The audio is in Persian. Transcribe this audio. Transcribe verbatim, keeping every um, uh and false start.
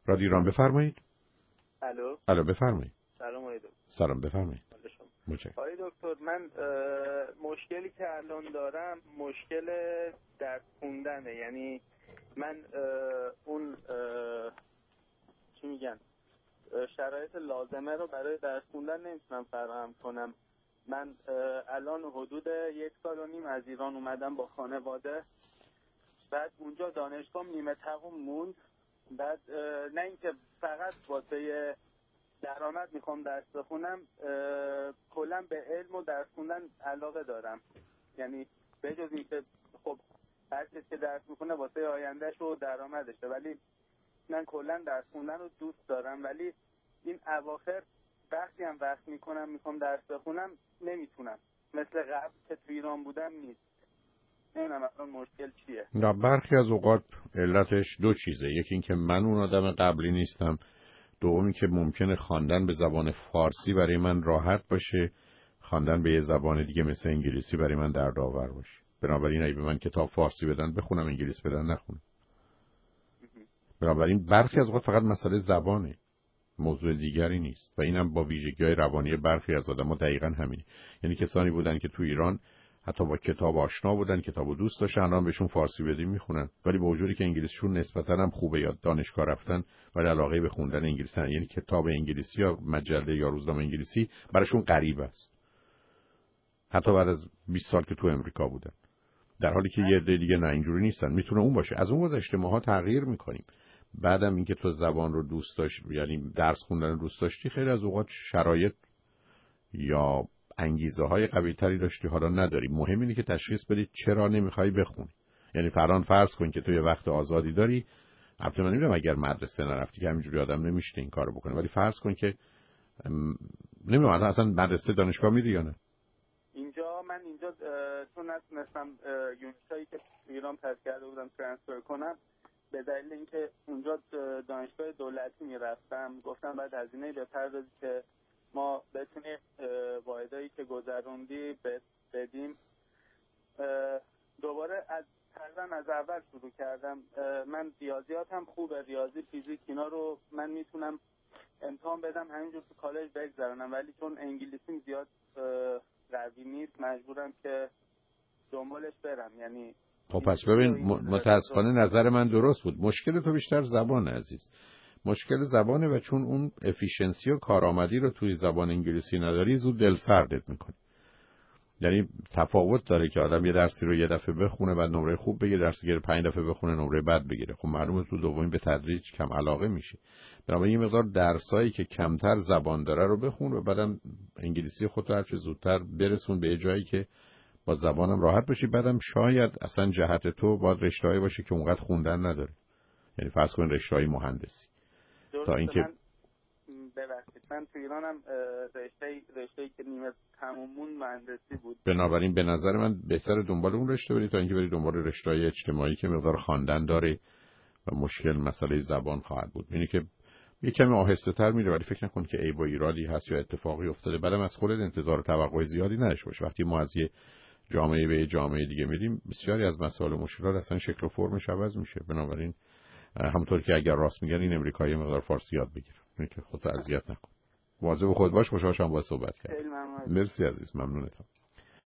رادیو ایران بفرمایید. الو الو بفرمایید. سلام علیکم. سلام بفرمایید. آقای دکتر، من مشکلی که الان دارم مشکل درس خوندنه. یعنی من اون چی میگن شرایط لازمه رو برای درس خوندن نمیتونم فراهم کنم. من الان حدود یک سال و نیم از ایران اومدم با خانواده. بعد اونجا دانشگاه نیمه تموم موند. بعد نه اینکه فقط واسه درآمد میخوام درس بخونم، کلا به علم و درس خوندن علاقه دارم. یعنی به جز اینکه خب هر کسی که درس میخونه واسه آیندهش و درآمدشه، ولی من کلا درس خوندن رو دوست دارم. ولی این اواخر وقتی هم وقت میکنم میخوام درس بخونم نمیتونم، مثل قبل که تو ایران بودم نیست. نمیدونم اصلا مشکل چیه. نه، برخی از اوقات علتش دو چیزه. یکی این که من اون آدم قبلی نیستم، دومی که ممکنه خواندن به زبان فارسی برای من راحت باشه، خواندن به یه زبان دیگه مثل انگلیسی برای من دردآور باشه. بنابراین اگه به من کتاب فارسی بدن بخونم، انگلیسی بدن نخونم. بنابراین برخی از اوقات فقط مسئله زبانه، موضوع دیگری نیست. و اینم با ویژگی‌های روانی برخی از آدم‌ها دقیقاً همینه. یعنی کسانی بودن که تو ایران حتی با کتاب آشنا بودن، کتابو دوست داشتن، الان بهشون فارسی بدیم میخونن، ولی با وجودی که انگلیسیشون نسبتاً هم خوبه، یا دانشگاه رفتن، ولی علاقه به خوندن انگلیسی هن. یعنی کتاب انگلیسی یا مجله یا روزنامه انگلیسی براشون غریب است، حتی بعد از بیست سال که تو امریکا بودن. در حالی که یه عده دیگه نه، اینجوری نیستن. میتونه اون باشه. از اون گذشته ماها تغییر میکنیم. بعدم اینکه تو زبان رو دوست داشت، یعنی درس خوندن رو دوست داشتی، خیلی از اوقات شرایط یا انگیزه های قوی تری داشتی، حالا نداری. مهم اینه که تشخیص بدی چرا نمیخوای بخونی. یعنی فرضاً فرض کن که تو یه وقت آزادی داری. البته من نمیدونم اگر مدرسه نرفتی که همینجوری آدم نمیشه این کارو بکنه، ولی فرض کن که نمیدونم اصلا مدرسه دانشگاه میری یا نه. اینجا من اینجا چون نتونستم یونیتایی که ایران پس کرده بودم ترانسفر کنم، به دلیل اینکه اونجا دانشگاه دولتی میرفتم، گفتم بعد هزینه بپردازی که ما بتونیم واحدایی که گذروندی بدیم. دوباره از تقریبا از اول شروع کردم. من ریاضیاتم خوبه، ریاضی فیزیک اینا رو من میتونم امتحان بدم همینجور تو کالج بگذرونم، ولی چون انگلیسیم زیاد قوی نیست مجبورم که دنبالش برم. یعنی خب پس ببین، متاسفانه نظر من درست بود. مشکل تو بیشتر زبان عزیز، مشکل زبانه، و چون اون افیشنسی و کارآمدی رو توی زبان انگلیسی نداری زود دل سردت میکنه. یعنی تفاوت داره که آدم یه درسی رو یه دفعه بخونه بعد نمره خوب بگیره، درس دیگه پنج دفعه بخونه نمره بد بگیره. خب معلومه تو دومی به تدریج کم علاقه میشه. بنابراین یه مقدار درسایی که کمتر زبان داره رو بخون و بعدم انگلیسی خودت هر چه زودتر برسون به جایی که با زبانم راحت باشی. بعدم شاید اصلا جهت تو باید رشته‌ای باشه که اونقدر خوندن نداره. یعنی فرض کن رشته‌ای مهندسی. تا اینکه من ببخشید من تو ایرانم رشته رشته‌ای که نیمه تمومون مهندسی بود. بنابراین به نظر من بهتره دنبال اون رشته بری تا اینکه بری دنبال رشته‌های اجتماعی که مقدار خواندن داره و مشکل مسئله زبان خواهد بود. اینی که یه کمی آهسته‌تر میره، ولی فکر نکن که عیب و ایرادی هست یا اتفاقی افتاده. بعدم از خودت انتظار و توقع زیادی نداشته باش. وقتی ما از یه جامعه به یه جامعه دیگه میریم، بسیاری از مسائل و مشکلات اصلا شکل و فرمش عوض میشه. بنابراین همونطور که اگر راست میگن این امریکایی مقدار فارسی یاد بگیر، اینکه خودت اذیت نکن. مواظب خود باش. خوشحال شدم با صحبت کردم. مرسی عزیز، ممنونتم.